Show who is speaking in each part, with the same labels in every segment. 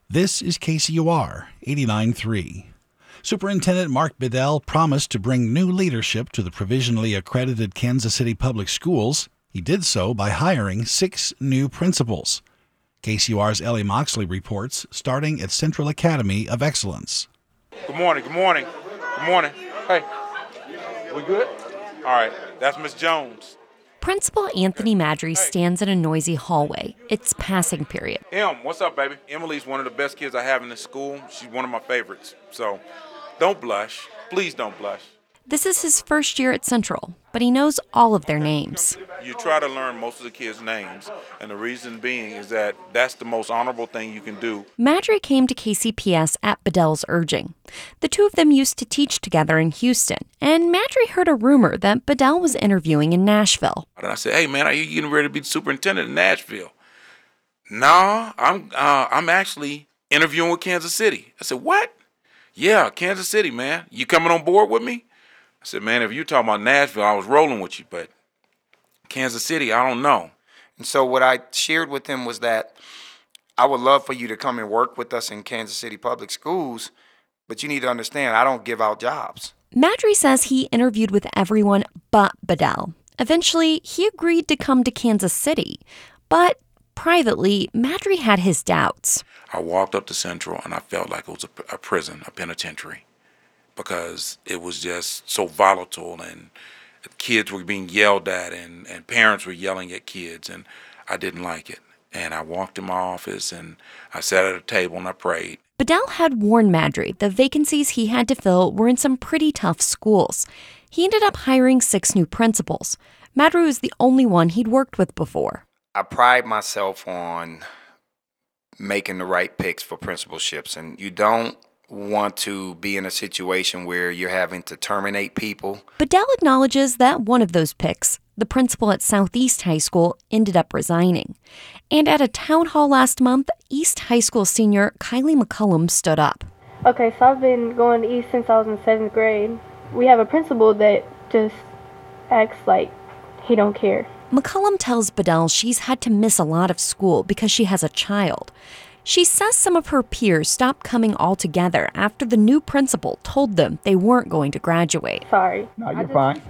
Speaker 1: This is KCUR 89.3. Superintendent Mark Bedell promised to bring new leadership to the provisionally accredited Kansas City Public Schools. He did so by hiring 6 new principals. KCUR's Ellie Moxley reports, starting at Central Academy of Excellence.
Speaker 2: Good morning. Hey, we good? All right, that's Miss Jones.
Speaker 3: Principal Anthony Madry stands in a noisy hallway. It's passing period.
Speaker 2: What's up, baby? Emily's one of the best kids I have in this school. She's one of my favorites. So don't blush. Please don't blush.
Speaker 3: This is his first year at Central, but he knows all of their names.
Speaker 2: You try to learn most of the kids' names, and the reason being is that that's the most honorable thing you can do.
Speaker 3: Madry came to KCPS at Bedell's urging. The two of them used to teach together in Houston, and Madry heard a rumor that Bedell was interviewing in Nashville.
Speaker 2: And I said, "Hey, man, are you getting ready to be the superintendent in Nashville?" "No, I'm actually interviewing with Kansas City." I said, "What?" "Yeah, Kansas City, man. You coming on board with me?" I said, "Man, if you're talking about Nashville, I was rolling with you, but Kansas City, I don't know."
Speaker 4: And so what I shared with him was that I would love for you to come and work with us in Kansas City Public Schools, but you need to understand, I don't give out jobs.
Speaker 3: Madry says he interviewed with everyone but Bedell. Eventually, he agreed to come to Kansas City, but privately, Madry had his doubts.
Speaker 2: I walked up to Central, and I felt like it was a prison, a penitentiary, because it was just so volatile, and kids were being yelled at, and parents were yelling at kids, and I didn't like it. And I walked in my office, and I sat at a table, and I prayed.
Speaker 3: Bedell had warned Madry the vacancies he had to fill were in some pretty tough schools. He ended up hiring 6 new principals. Madry was the only one he'd worked with before.
Speaker 4: I pride myself on making the right picks for principalships, and you don't want to be in a situation where you're having to terminate people.
Speaker 3: Bedell acknowledges that one of those picks, the principal at Southeast High School, ended up resigning. And at a town hall last month, East High School senior Kylie McCullum stood up.
Speaker 5: Okay, so I've been going to East since I was in 7th grade. We have a principal that just acts like he don't care.
Speaker 3: McCullum tells Bedell she's had to miss a lot of school because she has a child. She says some of her peers stopped coming altogether after the new principal told them they weren't going to graduate.
Speaker 5: Sorry.
Speaker 6: No, you're fine.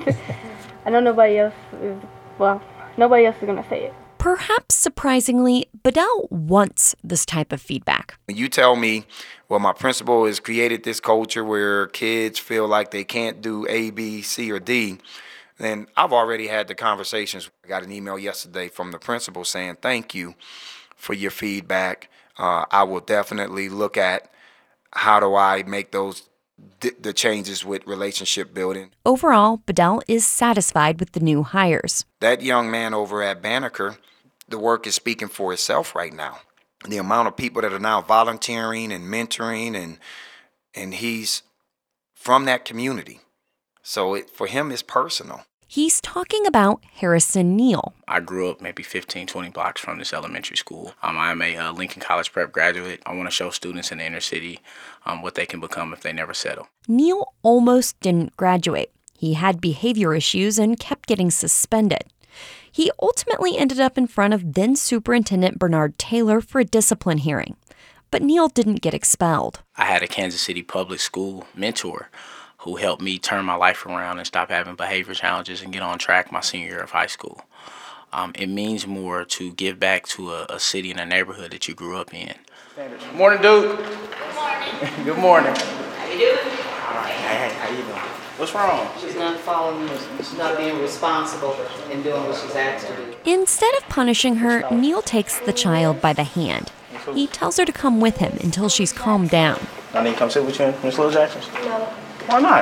Speaker 5: I know nobody else is going to say it.
Speaker 3: Perhaps surprisingly, Bedell wants this type of feedback.
Speaker 4: When you tell me, well, my principal has created this culture where kids feel like they can't do A, B, C, or D, then I've already had the conversations. I got an email yesterday from the principal saying, "Thank you for your feedback. I will definitely look at how do I make the changes with relationship building."
Speaker 3: Overall, Bedell is satisfied with the new hires.
Speaker 4: That young man over at Banneker, the work is speaking for itself right now. The amount of people that are now volunteering and mentoring, and he's from that community. So for him, it's personal.
Speaker 3: He's talking about Harrison Neal.
Speaker 7: I grew up maybe 15, 20 blocks from this elementary school. I'm a Lincoln College Prep graduate. I want to show students in the inner city what they can become if they never settle.
Speaker 3: Neal almost didn't graduate. He had behavior issues and kept getting suspended. He ultimately ended up in front of then Superintendent Bernard Taylor for a discipline hearing. But Neal didn't get expelled.
Speaker 7: I had a Kansas City public school mentor who helped me turn my life around and stop having behavior challenges and get on track my senior year of high school. It means more to give back to a city and a neighborhood that you grew up in.
Speaker 8: Morning, dude.
Speaker 9: Good morning.
Speaker 8: Good morning.
Speaker 9: How you doing?
Speaker 8: All right. Hey, how you doing? What's wrong?
Speaker 9: She's not following you. She's not being responsible and doing what she's asked to do.
Speaker 3: Instead of punishing her, Neal takes the child by the hand. He tells her to come with him until she's calmed down.
Speaker 8: I need to come sit with you in Miss Little Jackson's?
Speaker 9: No.
Speaker 8: Why not?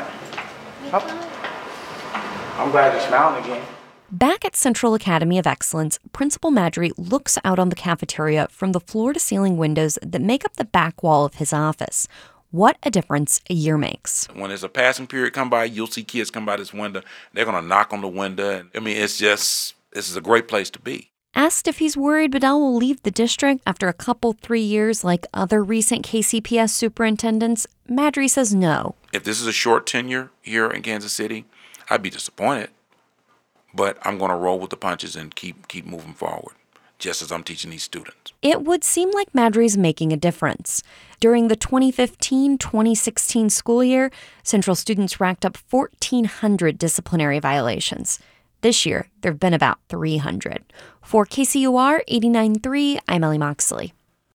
Speaker 8: I'm glad you're smiling again.
Speaker 3: Back at Central Academy of Excellence, Principal Madry looks out on the cafeteria from the floor-to-ceiling windows that make up the back wall of his office. What a difference a year makes.
Speaker 2: When there's a passing period come by, you'll see kids come by this window. They're going to knock on the window. I mean, this is a great place to be.
Speaker 3: Asked if he's worried Bedell will leave the district after a couple 3 years like other recent KCPS superintendents, Madry says no.
Speaker 2: If this is a short tenure here in Kansas City, I'd be disappointed. But I'm going to roll with the punches and keep moving forward. just as I'm teaching these students.
Speaker 3: It would seem like Madry's making a difference. During the 2015-2016 school year, Central students racked up 1,400 disciplinary violations. This year, there have been about 300. For KCUR 89.3, I'm Ellie Moxley.